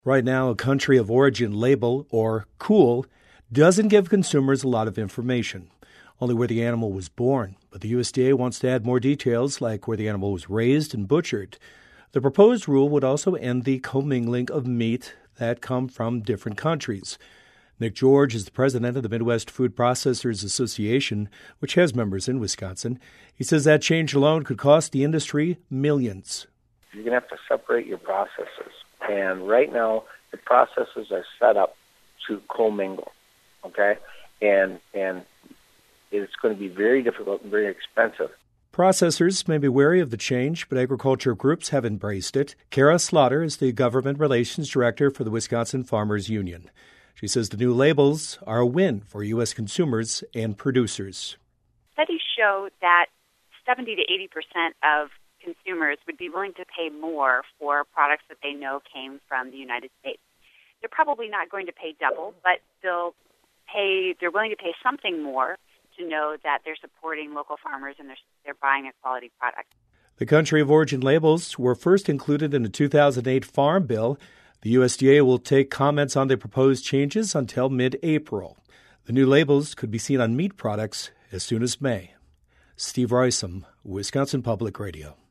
Right now, a country of origin label, or COOL, doesn't give consumers a lot of information, only where the animal was born. But the USDA wants to add more details, like where the animal was raised and butchered. The proposed rule would also end the commingling of meat that come from different countries. Nick George is the president of the Midwest Food Processors Association, which has members in Wisconsin. He says that change alone could cost the industry millions. You're going to have to separate your processes. And right now, the processes are set up to commingle, okay? And it's going to be very difficult and very expensive. Processors may be wary of the change, but agriculture groups have embraced it. Kara Slaughter is the government relations director for the Wisconsin Farmers Union. She says the new labels are a win for U.S. consumers and producers. Studies show that 70 to 80% of consumers would be willing to pay more for products that they know came from the United States. They're probably not going to pay double, but they're willing to pay something more to know that they're supporting local farmers and they're buying a quality product. The country of origin labels were first included in the 2008 Farm Bill. The USDA will take comments on the proposed changes until mid-April. The new labels could be seen on meat products as soon as May. Steve Roysam, Wisconsin Public Radio.